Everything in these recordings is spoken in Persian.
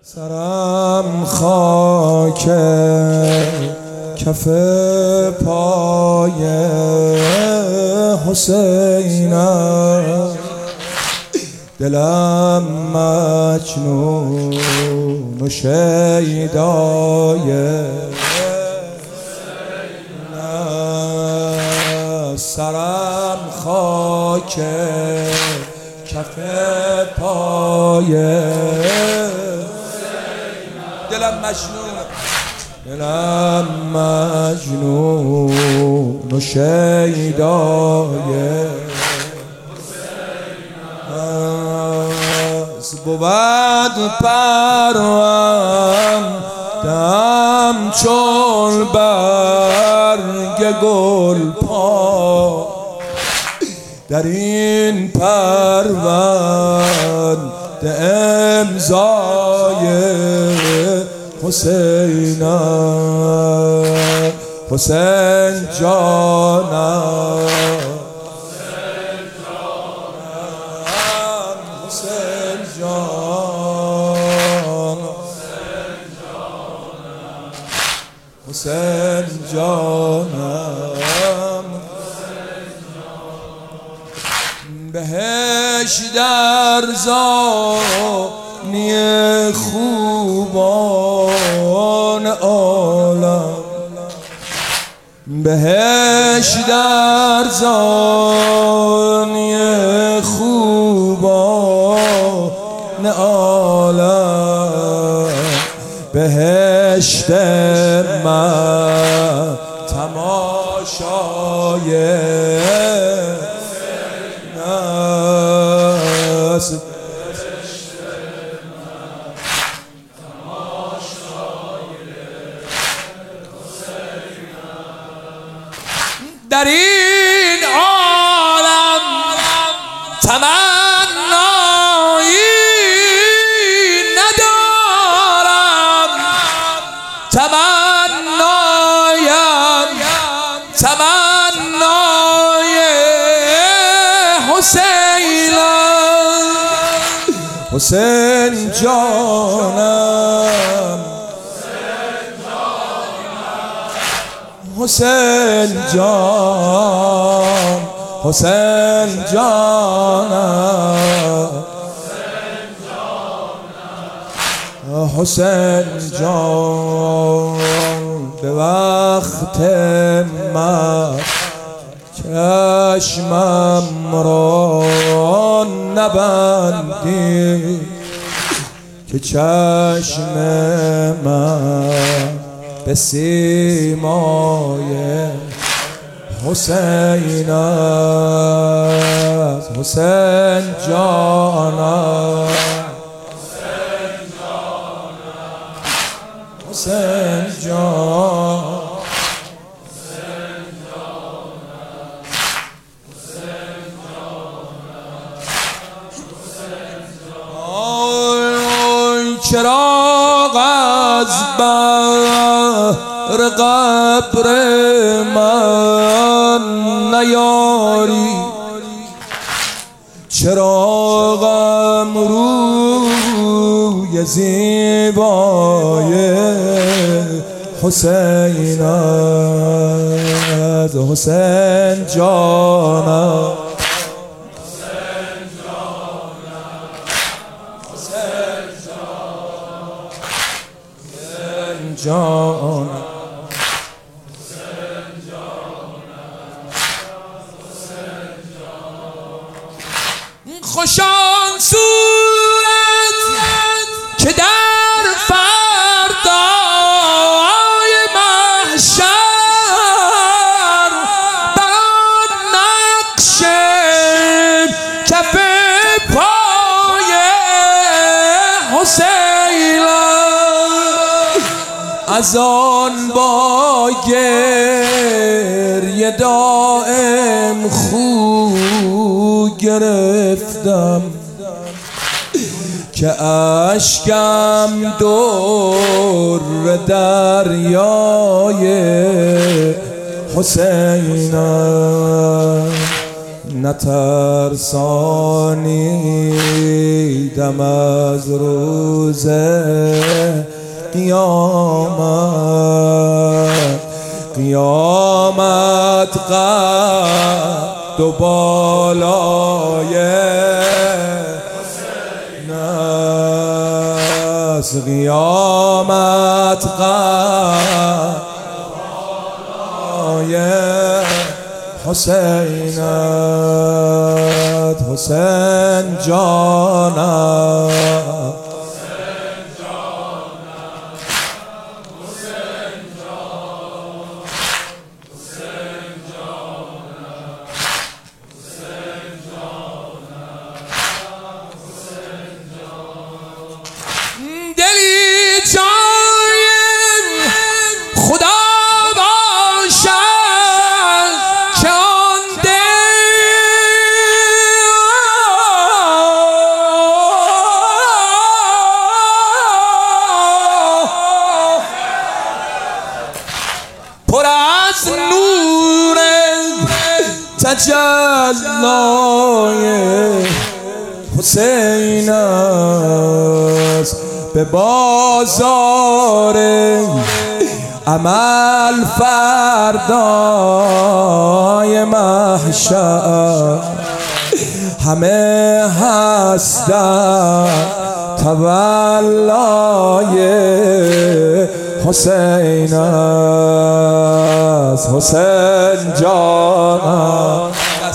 سرم خاک کف پای حسین است، دلم مجنون و شیدای حسین است. سرم خاک کف پای دلم مجنون و شیدای از بود پروم دم چون برگ گل پا، در این پرونده امضای حسین است. حسین جانم، حسین جانم، حسین جانم. بهش در زانی خوبان عالم، بهش در زانی خوبان عالم، بهشت من تماشای است. در این عالم تمنایی ندارم، تمنای حسین، حسین جانم، حسین جان، حسین جانم، حسین جان. به وقت من چشمم را نبندی، که چشم من به سیمای حسین است. حسین جانم، حسین جان، چراغ از بر قبر من نیاری، چراغم روی زیبای حسین است. حسین جانم، جان، خوشان صورت که در فردای محشر بر آن نقش کف پای حسین از آن با گریه دائم خو گرفتم، که اشکم در دریای حسین است. نترسانیدم از روز قیامت. قیامت قد و بالای ناس، قیامت قد بالای حسینت، حسین جانم، پر از نور تجلای حسین است. به بازار عمل فردای محشر همه هستند تولای حسین است. حسین جانم،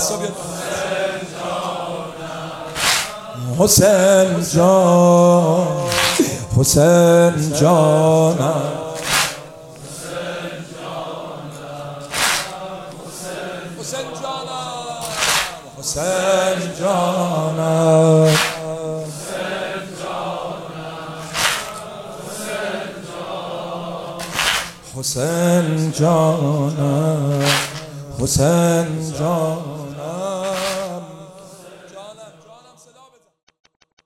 حسین جان، حسین جانم، حسین جانم، حسین جانم، حسین جانم، حسین جانم.